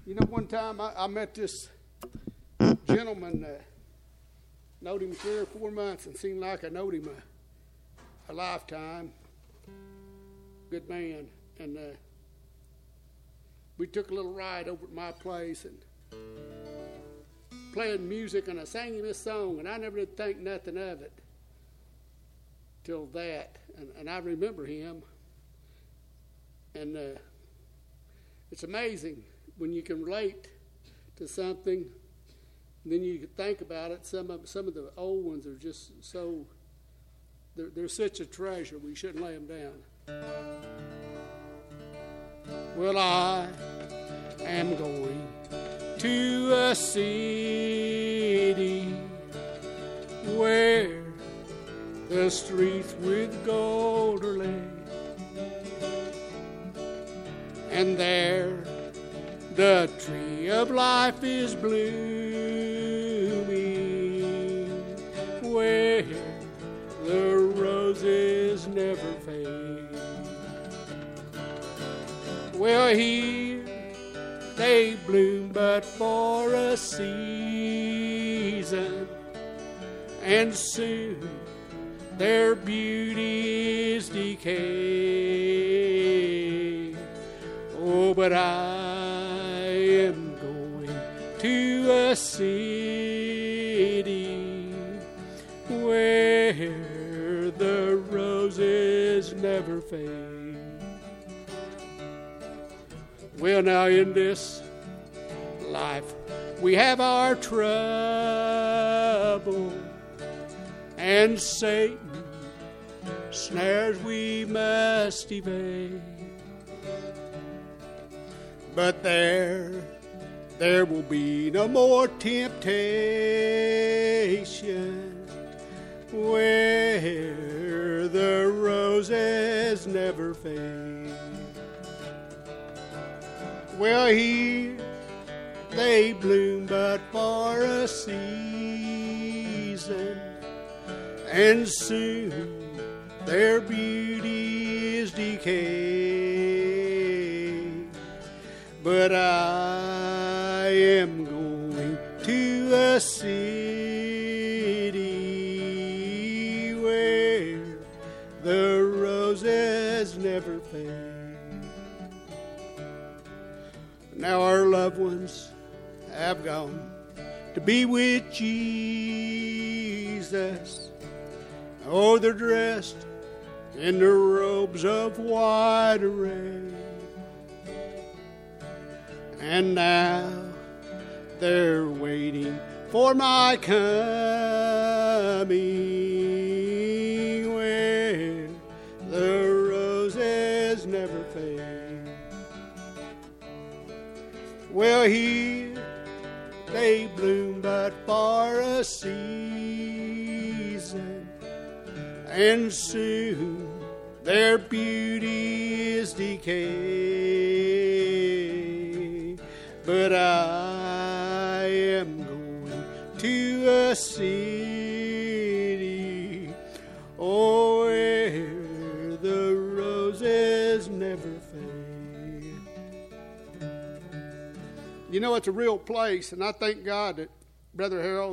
You know, one time I met this gentleman, knowed him 3 or 4 months, and seemed like I knowed him a lifetime. Good man. And we took a little ride over at my place and playing music, and I sang him this song, and I never did think nothing of it till that. And I remember him. And it's amazing when you can relate to something, and then you can think about it. Some of the old ones are just so, they're such a treasure. We shouldn't lay them down. Well, I am going to a city where the streets with gold are laid, and there the tree of life is blooming, where the roses never fade. Well, here they bloom but for a season, and soon their beauty is decayed. Oh, but I am going to a city where the roses never fade. Well, now in this life we have our trouble, and Satan snares we must evade. But there will be no more temptation where the roses never fade. Well, here they bloom but for a season, and soon their beauty is decayed. But I am going to a city where the roses never fade. Now our loved ones have gone to be with Jesus. Oh, they're dressed in their robes of white array, and now they're waiting for my coming, where the roses never fade. Well, here they bloom but for a season, and soon their beauty is decayed. But I am going to a city, oh, where the roses never fade. You know, it's a real place, and I thank God that Brother Harold